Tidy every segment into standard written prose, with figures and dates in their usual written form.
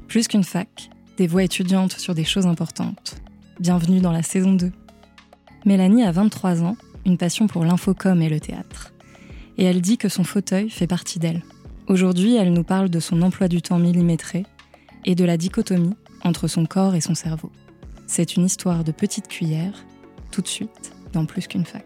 Plus qu'une fac, des voix étudiantes sur des choses importantes. Bienvenue dans la saison 2. Mélanie a 23 ans, une passion pour l'infocom et le théâtre. Et elle dit que son fauteuil fait partie d'elle. Aujourd'hui, elle nous parle de son emploi du temps millimétré et de la dichotomie entre son corps et son cerveau. C'est une histoire de petite cuillère, tout de suite dans Plus qu'une fac.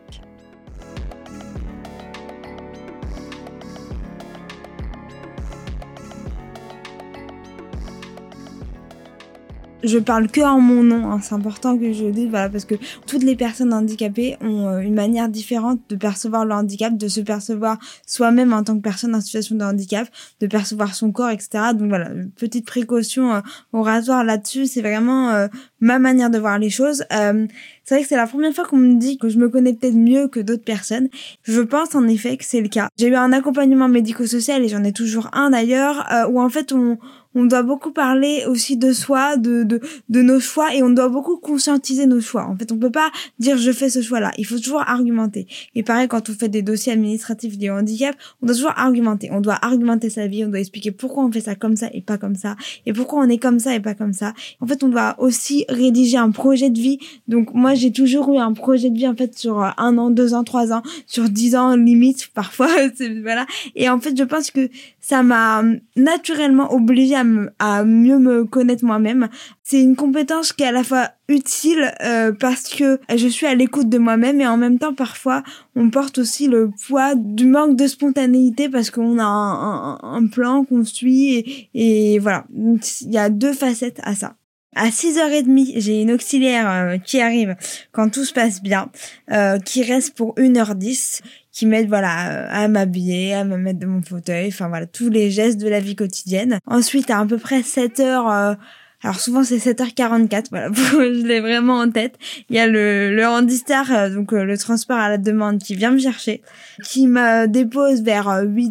Je parle que en mon nom, hein. C'est important que je le dise, voilà, parce que toutes les personnes handicapées ont une manière différente de percevoir le handicap, de se percevoir soi-même en tant que personne en situation de handicap, de percevoir son corps, etc. Donc voilà, petite précaution oratoire là-dessus, c'est vraiment ma manière de voir les choses. C'est vrai que c'est la première fois qu'on me dit que je me connais peut-être mieux que d'autres personnes. Je pense en effet que c'est le cas. J'ai eu un accompagnement médico-social et j'en ai toujours un d'ailleurs, où en fait on doit beaucoup parler aussi de soi, de nos choix, et on doit beaucoup conscientiser nos choix. En fait, on peut pas dire je fais ce choix-là. Il faut toujours argumenter. Et pareil, quand on fait des dossiers administratifs liés au handicap, on doit toujours argumenter. On doit argumenter sa vie, on doit expliquer pourquoi on fait ça comme ça et pas comme ça, et pourquoi on est comme ça et pas comme ça. En fait, on doit aussi rédiger un projet de vie. Donc moi, j'ai toujours eu un projet de vie en fait sur 1 an, 2 ans, 3 ans, sur 10 ans limite parfois. Voilà. Et en fait, je pense que ça m'a naturellement obligée à mieux me connaître moi-même. C'est une compétence qui est à la fois utile parce que je suis à l'écoute de moi-même, et en même temps parfois on porte aussi le poids du manque de spontanéité parce qu'on a un plan qu'on suit, et voilà. Il y a 2 facettes à ça. À 6h30, j'ai une auxiliaire qui arrive quand tout se passe bien, qui reste pour 1h10, qui m'aide à m'habiller, à me mettre de mon fauteuil, enfin voilà, tous les gestes de la vie quotidienne. Ensuite, à peu près 7h, alors souvent c'est 7h44, voilà, je l'ai vraiment en tête. Il y a le Handistar, donc le transport à la demande, qui vient me chercher, qui me dépose vers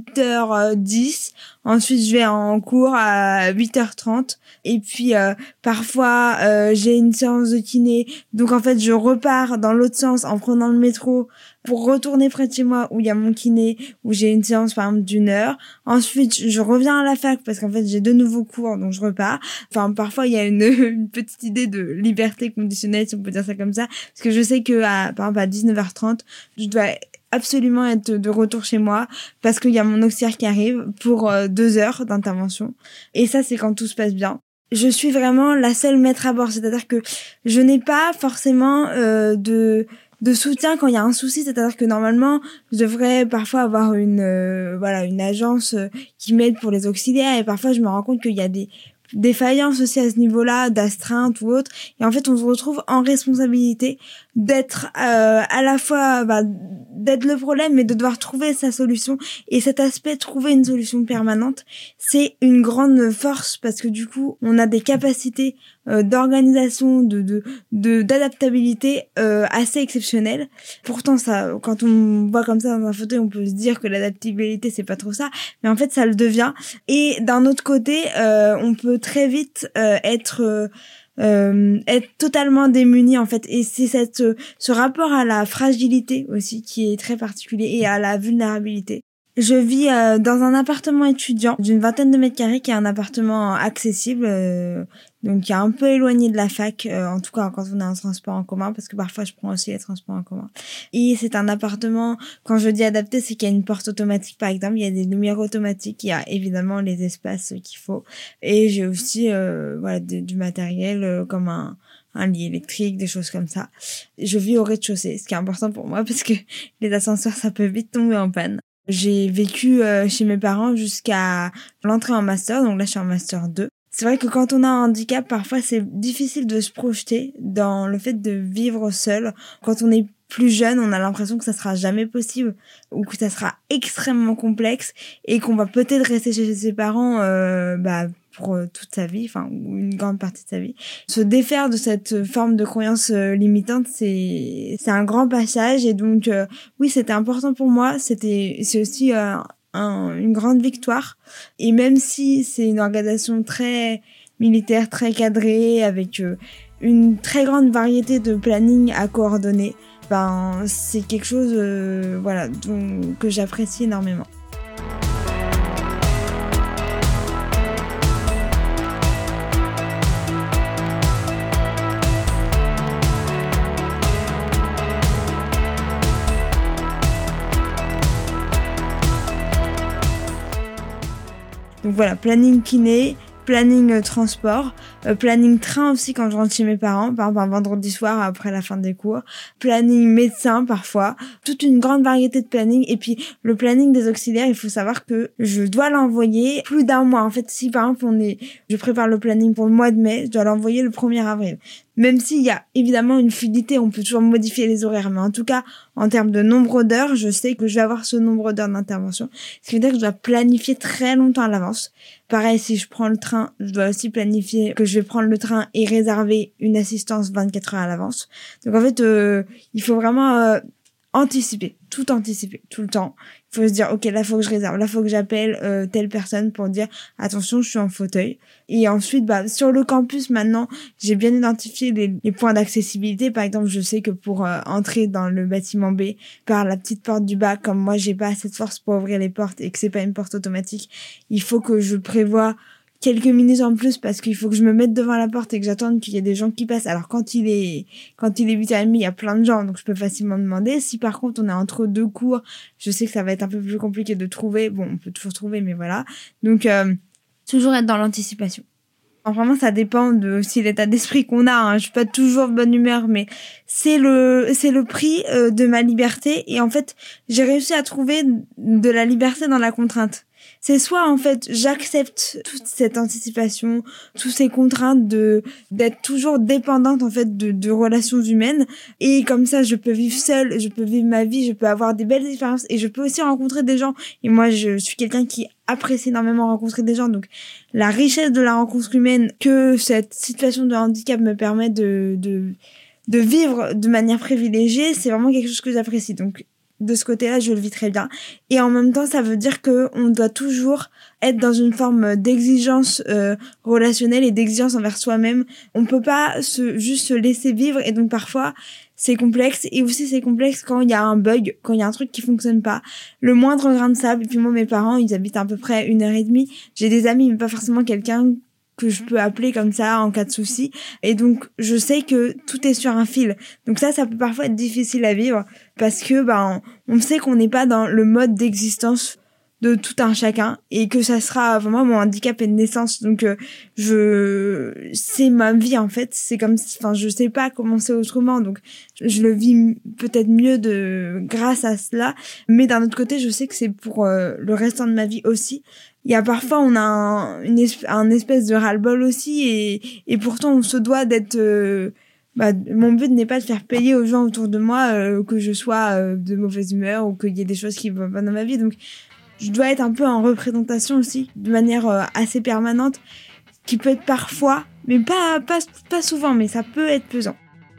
8h10. Ensuite, je vais en cours à 8h30. Et puis, parfois, j'ai une séance de kiné. Donc, en fait, je repars dans l'autre sens en prenant le métro pour retourner près de chez moi où il y a mon kiné, où j'ai une séance, par exemple, d'1 heure. Ensuite, je reviens à la fac parce qu'en fait, j'ai de nouveaux cours, donc je repars. Enfin, parfois, il y a une petite idée de liberté conditionnelle, si on peut dire ça comme ça. Parce que je sais que, par exemple, à 19h30, je dois absolument être de retour chez moi parce qu'il y a mon auxiliaire qui arrive pour 2 heures d'intervention. Et ça, c'est quand tout se passe bien. Je suis vraiment la seule maître à bord, c'est-à-dire que je n'ai pas forcément de soutien quand il y a un souci, c'est-à-dire que normalement, je devrais parfois avoir une agence qui m'aide pour les auxiliaires, et parfois je me rends compte qu'il y a des défaillances aussi à ce niveau-là, d'astreinte ou autre, et en fait on se retrouve en responsabilité d'être à la fois d'être le problème, mais de devoir trouver sa solution. Et cet aspect trouver une solution permanente, c'est une grande force parce que du coup on a des capacités d'organisation, d'adaptabilité assez exceptionnelles. Pourtant ça, quand on voit comme ça dans un fauteuil, on peut se dire que l'adaptabilité c'est pas trop ça, mais en fait ça le devient. Et d'un autre côté, on peut très vite être totalement démuni en fait, et c'est ce rapport à la fragilité aussi qui est très particulier, et à la vulnérabilité. Je vis dans un appartement étudiant d'une 20aine de mètres carrés, qui est un appartement accessible, donc qui est un peu éloigné de la fac, en tout cas quand on est en transport en commun, parce que parfois je prends aussi les transports en commun. Et c'est un appartement, quand je dis adapté, c'est qu'il y a une porte automatique par exemple, il y a des lumières automatiques, il y a évidemment les espaces qu'il faut, et j'ai aussi du matériel comme un lit électrique, des choses comme ça. Je vis au rez-de-chaussée, ce qui est important pour moi parce que les ascenseurs ça peut vite tomber en panne. J'ai vécu chez mes parents jusqu'à l'entrée en master, donc là je suis en master 2. C'est vrai que quand on a un handicap, parfois c'est difficile de se projeter dans le fait de vivre seul. Quand on est plus jeune, on a l'impression que ça sera jamais possible, ou que ça sera extrêmement complexe, et qu'on va peut-être rester chez ses parents pour toute sa vie, enfin une grande partie de sa vie. Se défaire de cette forme de croyance limitante, c'est un grand passage, et donc oui, c'était important pour moi. C'est aussi une grande victoire, et même si c'est une organisation très militaire, très cadrée, avec une très grande variété de planning à coordonner, c'est quelque chose que j'apprécie énormément. Donc voilà, planning kiné, planning transport, planning train aussi quand je rentre chez mes parents, par exemple un vendredi soir après la fin des cours, planning médecin parfois, toute une grande variété de planning. Et puis le planning des auxiliaires, il faut savoir que je dois l'envoyer plus d'un mois. En fait, si par exemple je prépare le planning pour le mois de mai, je dois l'envoyer le 1er avril. Même s'il y a évidemment une fluidité, on peut toujours modifier les horaires, mais en tout cas, en termes de nombre d'heures, je sais que je vais avoir ce nombre d'heures d'intervention. Ce qui veut dire que je dois planifier très longtemps à l'avance. Pareil, si je prends le train, je dois aussi planifier que je vais prendre le train et réserver une assistance 24 heures à l'avance. Donc en fait, il faut vraiment anticiper tout le temps. Il faut se dire, ok, là, faut que je réserve, là, faut que j'appelle telle personne pour dire, attention, je suis en fauteuil. Et ensuite, sur le campus, maintenant, j'ai bien identifié les points d'accessibilité. Par exemple, je sais que pour entrer dans le bâtiment B par la petite porte du bas, comme moi, j'ai pas assez de force pour ouvrir les portes et que c'est pas une porte automatique, il faut que je prévoie quelques minutes en plus parce qu'il faut que je me mette devant la porte et que j'attende qu'il y ait des gens qui passent. Alors quand il est 8h30, il y a plein de gens, donc je peux facilement demander. Si par contre on est entre deux cours, je sais que ça va être un peu plus compliqué de trouver. Bon, on peut toujours trouver, mais voilà. Donc toujours être dans l'anticipation. Alors, vraiment, ça dépend de aussi l'état d'esprit qu'on a. Hein. Je suis pas toujours de bonne humeur, mais c'est le prix de ma liberté. Et en fait, j'ai réussi à trouver de la liberté dans la contrainte. C'est soit, en fait, j'accepte toute cette anticipation, toutes ces contraintes d'être toujours dépendante, en fait, de relations humaines. Et comme ça, je peux vivre seule, je peux vivre ma vie, je peux avoir des belles expériences et je peux aussi rencontrer des gens. Et moi, je suis quelqu'un qui apprécie énormément rencontrer des gens. Donc, la richesse de la rencontre humaine que cette situation de handicap me permet de vivre de manière privilégiée, c'est vraiment quelque chose que j'apprécie. Donc, de ce côté-là, je le vis très bien. Et en même temps, ça veut dire que on doit toujours être dans une forme d'exigence relationnelle et d'exigence envers soi-même. On peut pas juste se laisser vivre. Et donc, parfois, c'est complexe. Et aussi, c'est complexe quand il y a un bug, quand il y a un truc qui fonctionne pas. Le moindre grain de sable. Et puis moi, mes parents, ils habitent à peu près 1h30. J'ai des amis, mais pas forcément quelqu'un que je peux appeler comme ça en cas de souci. Et donc, je sais que tout est sur un fil. Donc ça peut parfois être difficile à vivre parce que, on sait qu'on n'est pas dans le mode d'existence de tout un chacun et que ça sera vraiment mon handicap et de naissance. Donc, c'est ma vie, en fait. C'est comme, je sais pas comment c'est autrement. Donc, je le vis peut-être mieux grâce à cela. Mais d'un autre côté, je sais que c'est pour le restant de ma vie aussi. Il y a parfois, on a un espèce de ras-le-bol aussi et pourtant on se doit d'être, mon but n'est pas de faire payer aux gens autour de moi, que je sois de mauvaise humeur ou qu'il y ait des choses qui vont pas dans ma vie. Donc, je dois être un peu en représentation aussi, de manière assez permanente, qui peut être parfois, mais pas souvent, mais ça peut être pesant.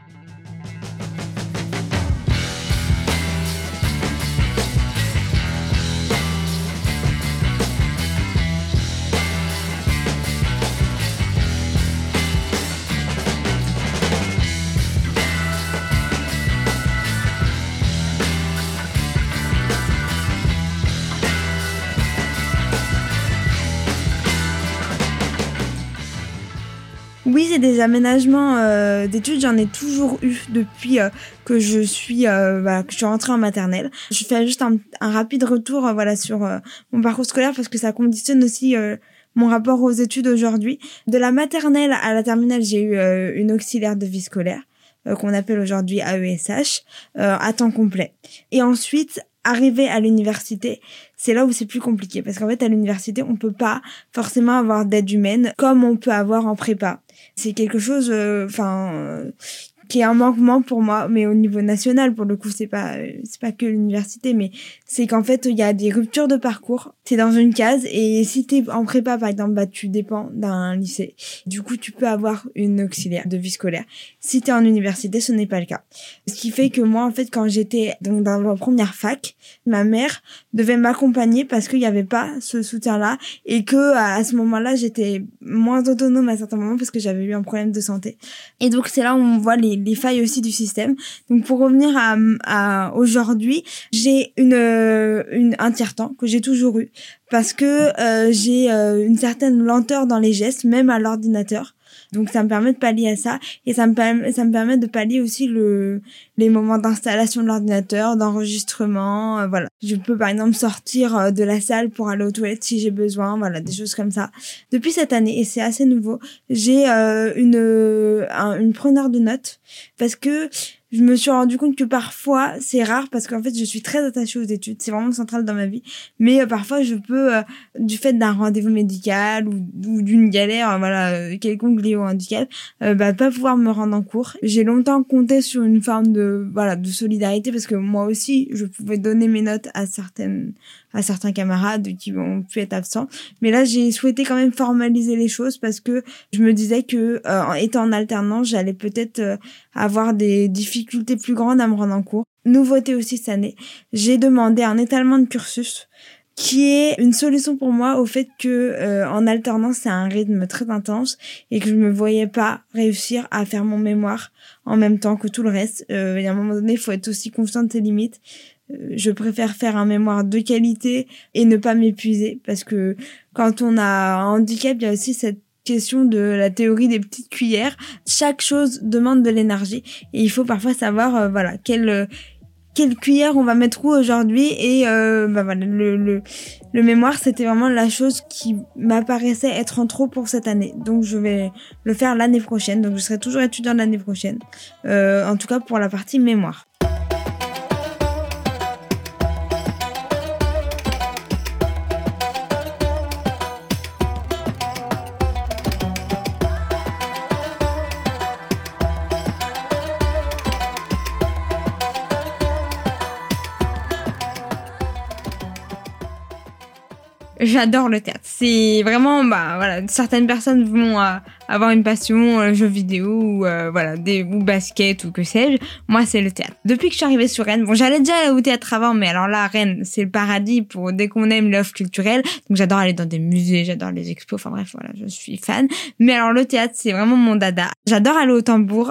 Oui, c'est des aménagements d'études, j'en ai toujours eu depuis que je suis rentrée en maternelle. Je fais juste un rapide retour sur mon parcours scolaire parce que ça conditionne aussi mon rapport aux études aujourd'hui. De la maternelle à la terminale, j'ai eu une auxiliaire de vie scolaire qu'on appelle aujourd'hui AESH à temps complet. Et ensuite, arriver à l'université, c'est là où c'est plus compliqué parce qu'en fait à l'université on peut pas forcément avoir d'aide humaine comme on peut avoir en prépa. C'est quelque chose qui est un manquement pour moi, mais au niveau national pour le coup c'est pas que l'université, mais c'est qu'en fait il y a des ruptures de parcours. T'es dans une case et si t'es en prépa par exemple, tu dépends d'un lycée. Du coup tu peux avoir une auxiliaire de vie scolaire. Si t'es en université, ce n'est pas le cas. Ce qui fait que moi en fait quand j'étais donc dans ma première fac, ma mère devait m'accompagner parce qu'il y avait pas ce soutien-là et que à ce moment-là j'étais moins autonome à certains moments parce que j'avais eu un problème de santé. Et donc c'est là où on voit les failles aussi du système. Donc pour revenir à aujourd'hui, j'ai un tiers-temps que j'ai toujours eu parce que j'ai une certaine lenteur dans les gestes, même à l'ordinateur. Donc ça me permet de pallier à ça et ça me permet de pallier aussi les moments d'installation de l'ordinateur, d'enregistrement, voilà. Je peux par exemple sortir de la salle pour aller aux toilettes si j'ai besoin, voilà, des choses comme ça. Depuis cette année, et c'est assez nouveau, j'ai une preneur de notes parce que je me suis rendu compte que parfois, c'est rare parce qu'en fait, je suis très attachée aux études. C'est vraiment central dans ma vie. Mais parfois, je peux, du fait d'un rendez-vous médical ou d'une galère, quelconque liée au handicap, pas pouvoir me rendre en cours. J'ai longtemps compté sur une forme de solidarité parce que moi aussi, je pouvais donner mes notes à certains camarades qui ont pu être absents. Mais là, j'ai souhaité quand même formaliser les choses parce que je me disais que, en étant en alternance, j'allais peut-être avoir des difficultés plus grandes à me rendre en cours. Nouveauté aussi cette année, j'ai demandé un étalement de cursus qui est une solution pour moi au fait que en alternance c'est un rythme très intense et que je me voyais pas réussir à faire mon mémoire en même temps que tout le reste. Il y a un moment donné, il faut être aussi conscient de ses limites. Je préfère faire un mémoire de qualité et ne pas m'épuiser parce que quand on a un handicap, il y a aussi cette question de la théorie des petites cuillères. Chaque chose demande de l'énergie et il faut parfois savoir quelle cuillère on va mettre où aujourd'hui et le mémoire c'était vraiment la chose qui m'apparaissait être en trop pour cette année. Donc je vais le faire l'année prochaine. Donc je serai toujours étudiante l'année prochaine. En tout cas pour la partie mémoire. J'adore le théâtre. C'est vraiment, certaines personnes vont avoir une passion, jeux vidéo ou basket ou que sais-je. Moi, c'est le théâtre. Depuis que je suis arrivée sur Rennes, j'allais déjà aller au théâtre avant, mais alors là, Rennes, c'est le paradis pour dès qu'on aime l'offre culturelle. Donc j'adore aller dans des musées, j'adore les expos. Enfin bref, je suis fan. Mais alors le théâtre, c'est vraiment mon dada. J'adore aller au Tambour.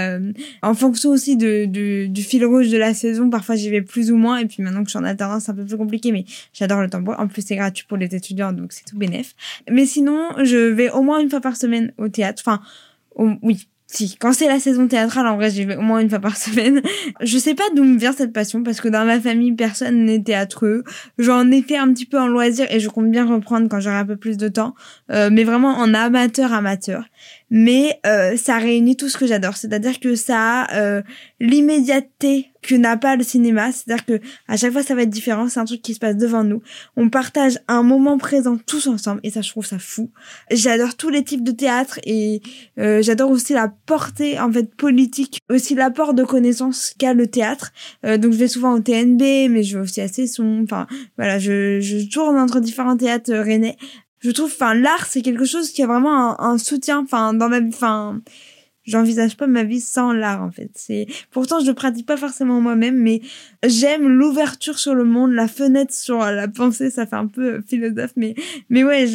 En fonction aussi du fil rouge de la saison, parfois j'y vais plus ou moins. Et puis maintenant que je suis en alternance, c'est un peu plus compliqué, mais j'adore le Tambour. En plus, c'est gratuit pour les étudiants, donc c'est tout bénef. Mais sinon, je vais au moins une fois par semaine au théâtre. Enfin, oui. Si, quand c'est la saison théâtrale, en vrai, j'y vais au moins une fois par semaine. Je sais pas d'où me vient cette passion, parce que dans ma famille, personne n'est théâtreux. J'en ai fait un petit peu en loisir, et je compte bien reprendre quand j'aurai un peu plus de temps. Mais vraiment en amateur. Mais ça réunit tout ce que j'adore. C'est-à-dire que ça a l'immédiateté que n'a pas le cinéma. C'est-à-dire que à chaque fois, ça va être différent. C'est un truc qui se passe devant nous. On partage un moment présent tous ensemble, et ça, je trouve ça fou. J'adore tous les types de théâtre, et j'adore aussi la portée en fait politique, aussi l'apport de connaissances qu'a le théâtre. Donc je vais souvent au TNB, mais je vais aussi à Cesson. Enfin voilà, je tourne entre différents théâtres rennais. Je trouve, l'art c'est quelque chose qui a vraiment un soutien. Dans ma vie, j'envisage pas ma vie sans l'art en fait. Pourtant je le pratique pas forcément moi-même, mais j'aime l'ouverture sur le monde, la fenêtre sur la pensée. Ça fait un peu philosophe, mais ouais,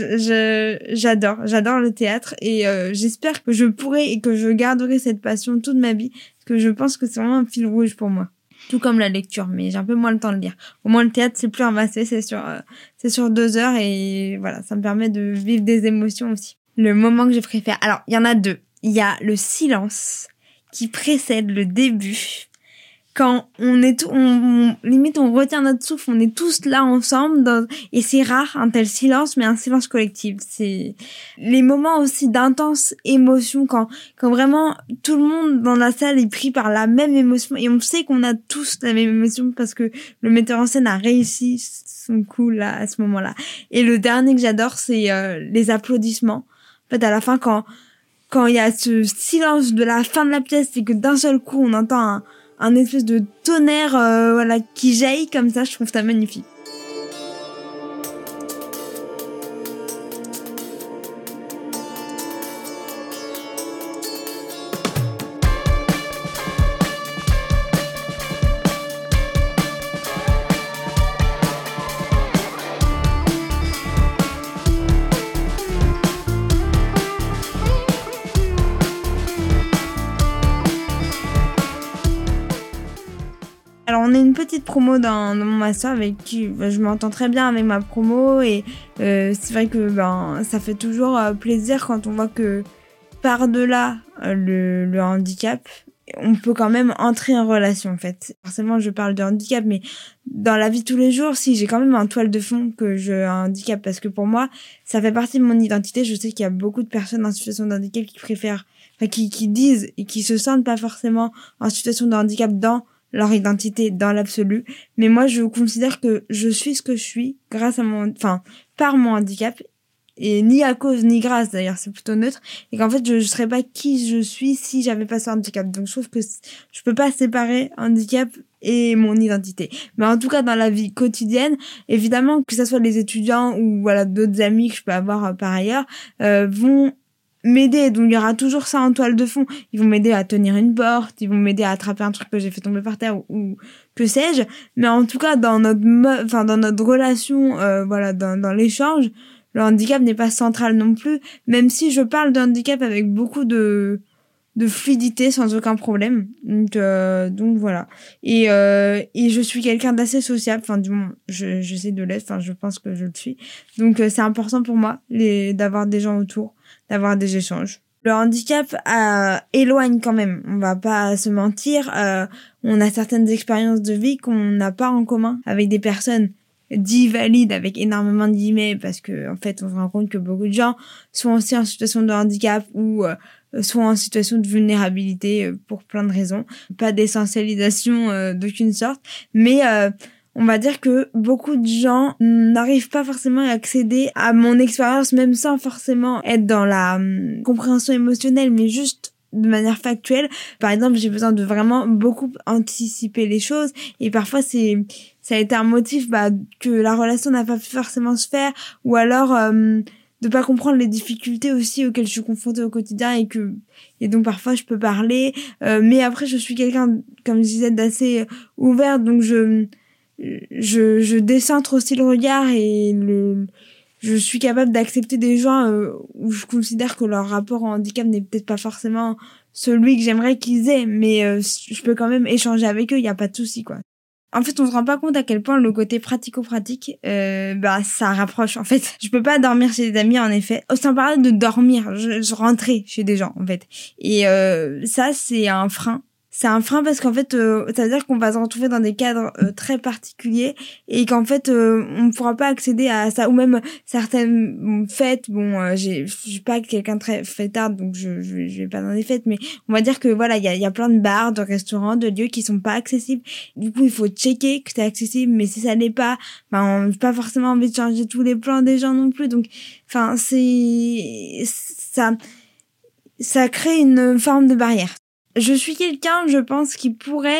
j'adore le théâtre et j'espère que je pourrai et que je garderai cette passion toute ma vie, parce que je pense que c'est vraiment un fil rouge pour moi. Tout comme la lecture, mais j'ai un peu moins le temps de lire. Au moins le théâtre c'est plus ramassé, c'est sur 2 heures et voilà, ça me permet de vivre des émotions aussi. Le moment que je préfère, alors il y en a 2. Il y a le silence qui précède le début. Quand on est limite on retient notre souffle, on est tous là ensemble et c'est rare un tel silence, mais un silence collectif. C'est les moments aussi d'intense émotion quand vraiment tout le monde dans la salle est pris par la même émotion et on sait qu'on a tous la même émotion parce que le metteur en scène a réussi son coup là à ce moment-là. Et le dernier que j'adore, c'est les applaudissements. En fait, à la fin quand il y a ce silence de la fin de la pièce et que d'un seul coup on entend un espèce de tonnerre qui jaillit comme ça, je trouve ça magnifique. Alors on est une petite promo dans mon master avec qui je m'entends très bien avec ma promo et c'est vrai que ça fait toujours plaisir quand on voit que par-delà le handicap, on peut quand même entrer en relation, en fait. Forcément, je parle de handicap, mais dans la vie de tous les jours, si, j'ai quand même un toile de fond que j'ai un handicap, parce que pour moi, ça fait partie de mon identité. Je sais qu'il y a beaucoup de personnes en situation de handicap qui préfèrent, qui disent et qui se sentent pas forcément en situation de handicap dans leur identité, dans l'absolu. Mais moi, je considère que je suis ce que je suis par mon handicap. Et ni à cause ni grâce, d'ailleurs, c'est plutôt neutre, et qu'en fait je serais pas qui je suis si j'avais pas ce handicap. Donc je trouve que je peux pas séparer handicap et mon identité. Mais en tout cas, dans la vie quotidienne, évidemment, que ça soit les étudiants ou voilà d'autres amis que je peux avoir par ailleurs, vont m'aider. Donc il y aura toujours ça en toile de fond. Ils vont m'aider à tenir une porte, ils vont m'aider à attraper un truc que j'ai fait tomber par terre ou que sais-je. Mais en tout cas, dans notre relation, dans l'échange, le handicap n'est pas central non plus, même si je parle de handicap avec beaucoup de fluidité, sans aucun problème. Donc voilà. Et je suis quelqu'un d'assez sociable, du moins, j'essaie de l'être, je pense que je le suis. Donc c'est important pour moi d'avoir des gens autour, d'avoir des échanges. Le handicap éloigne quand même, on va pas se mentir. On a certaines expériences de vie qu'on n'a pas en commun avec des personnes dit valide avec énormément de guillemets, parce que en fait on se rend compte que beaucoup de gens sont aussi en situation de handicap ou sont en situation de vulnérabilité pour plein de raisons. Pas d'essentialisation d'aucune sorte, mais on va dire que beaucoup de gens n'arrivent pas forcément à accéder à mon expérience, même sans forcément être dans la compréhension émotionnelle, mais juste de manière factuelle. Par exemple, j'ai besoin de vraiment beaucoup anticiper les choses, et parfois ça a été un motif que la relation n'a pas pu forcément se faire, ou alors de pas comprendre les difficultés aussi auxquelles je suis confrontée au quotidien, et donc parfois je peux parler, mais après je suis quelqu'un, comme je disais, d'assez ouvert, donc je décentre aussi le regard, et je suis capable d'accepter des gens où je considère que leur rapport au handicap n'est peut-être pas forcément celui que j'aimerais qu'ils aient, mais je peux quand même échanger avec eux, il y a pas de souci, quoi. En fait, on se rend pas compte à quel point le côté pratico-pratique, ça rapproche. En fait, je peux pas dormir chez des amis, en effet. Sans parler de dormir, je rentrais chez des gens, en fait. Et ça, c'est un frein. C'est un frein parce qu'en fait, ça veut dire qu'on va se retrouver dans des cadres très particuliers, et qu'en fait, on ne pourra pas accéder à ça, ou même certaines fêtes. Je suis pas quelqu'un de très fêtard, donc je vais pas dans des fêtes, mais on va dire que voilà, il y a plein de bars, de restaurants, de lieux qui sont pas accessibles. Du coup, il faut checker que c'est accessible, mais si ça n'est pas, on n'a pas forcément envie de changer tous les plans des gens non plus. Donc, ça crée une forme de barrière. Je suis quelqu'un, je pense, qui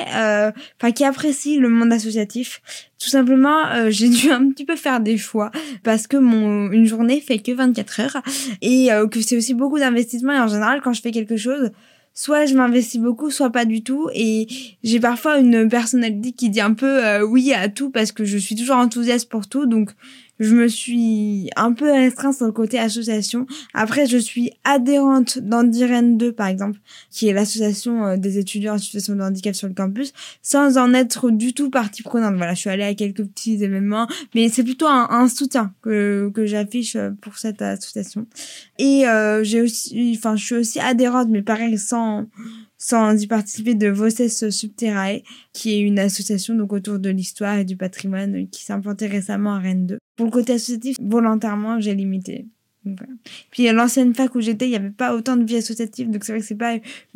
qui apprécie le monde associatif. Tout simplement, j'ai dû un petit peu faire des choix, parce que une journée fait que 24 heures, et que c'est aussi beaucoup d'investissement, et en général, quand je fais quelque chose, soit je m'investis beaucoup, soit pas du tout, et j'ai parfois une personnalité qui dit un peu oui à tout, parce que je suis toujours enthousiaste pour tout, donc je me suis un peu restreinte sur le côté association. Après, je suis adhérente d'Andirène 2, par exemple, qui est l'association des étudiants en situation de handicap sur le campus, sans en être du tout partie prenante. Voilà, je suis allée à quelques petits événements, mais c'est plutôt un soutien que j'affiche pour cette association. Et je suis aussi adhérente, mais pareil, sans y participer, de Voces Subterrae, qui est une association donc autour de l'histoire et du patrimoine, qui s'est implantée récemment à Rennes 2. Pour le côté associatif, volontairement, j'ai limité. Donc, voilà. Puis à l'ancienne fac où j'étais, il n'y avait pas autant de vie associative, donc c'est vrai que c'est pas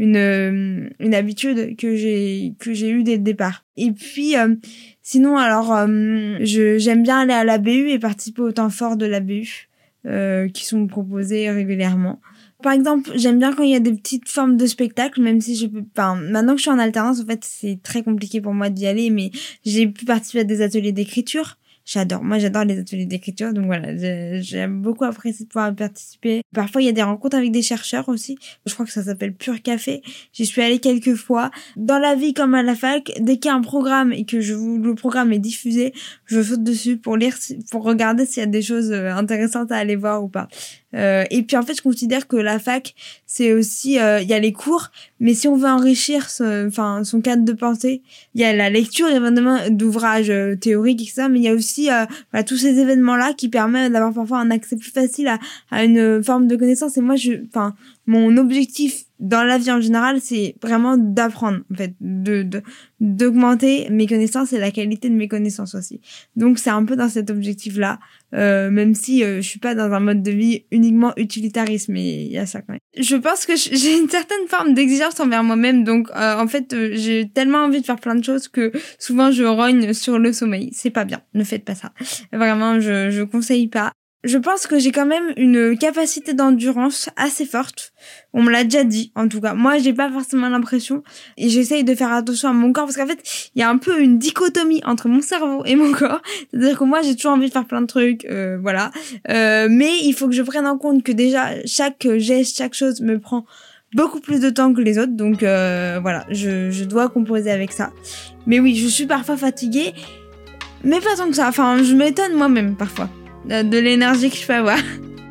une habitude que j'ai eue dès le départ. Et puis sinon, alors j'aime bien aller à la BU et participer aux temps forts de la BU qui sont proposés régulièrement. Par exemple, j'aime bien quand il y a des petites formes de spectacles, même si maintenant que je suis en alternance, en fait, c'est très compliqué pour moi d'y aller, mais j'ai pu participer à des ateliers d'écriture. J'adore les ateliers d'écriture, donc voilà, j'aime beaucoup apprécier de pouvoir participer. Parfois, il y a des rencontres avec des chercheurs aussi. Je crois que ça s'appelle Pur Café. J'y suis allée quelques fois. Dans la vie comme à la fac, dès qu'il y a un programme et que le programme est diffusé, je saute dessus pour regarder s'il y a des choses intéressantes à aller voir ou pas. Et puis en fait, je considère que la fac, c'est aussi, il y a les cours, mais si on veut enrichir son cadre de pensée, il y a la lecture évidemment d'ouvrages théoriques et ça, mais il y a aussi tous ces événements-là qui permettent d'avoir parfois un accès plus facile à une forme de connaissance. Et moi, mon objectif dans la vie en général, c'est vraiment d'apprendre, en fait, d'augmenter mes connaissances et la qualité de mes connaissances aussi. Donc, c'est un peu dans cet objectif-là, même si je suis pas dans un mode de vie uniquement utilitariste, mais il y a ça quand même. Je pense que j'ai une certaine forme d'exigence envers moi-même, donc en fait, j'ai tellement envie de faire plein de choses que souvent je rogne sur le sommeil. C'est pas bien, ne faites pas ça. Vraiment, je conseille pas. Je pense que j'ai quand même une capacité d'endurance assez forte. On me l'a déjà dit, en tout cas. Moi, j'ai pas forcément l'impression. Et j'essaye de faire attention à mon corps parce qu'en fait, il y a un peu une dichotomie entre mon cerveau et mon corps. C'est-à-dire que moi, j'ai toujours envie de faire plein de trucs, voilà. Mais il faut que je prenne en compte que déjà, chaque geste, chaque chose me prend beaucoup plus de temps que les autres. Donc, voilà, je dois composer avec ça. Mais oui, je suis parfois fatiguée. Mais pas tant que ça. Enfin, je m'étonne moi-même, parfois. De l'énergie que je peux avoir.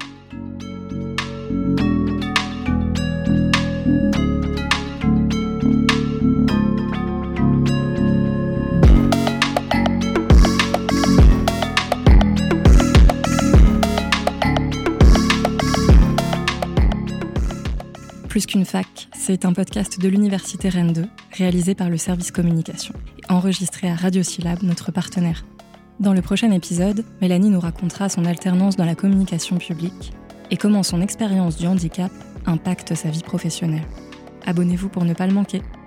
Plus qu'une fac, c'est un podcast de l'Université Rennes 2, réalisé par le service communication, et enregistré à Radio Syllab, notre partenaire. Dans le prochain épisode, Mélanie nous racontera son alternance dans la communication publique et comment son expérience du handicap impacte sa vie professionnelle. Abonnez-vous pour ne pas le manquer.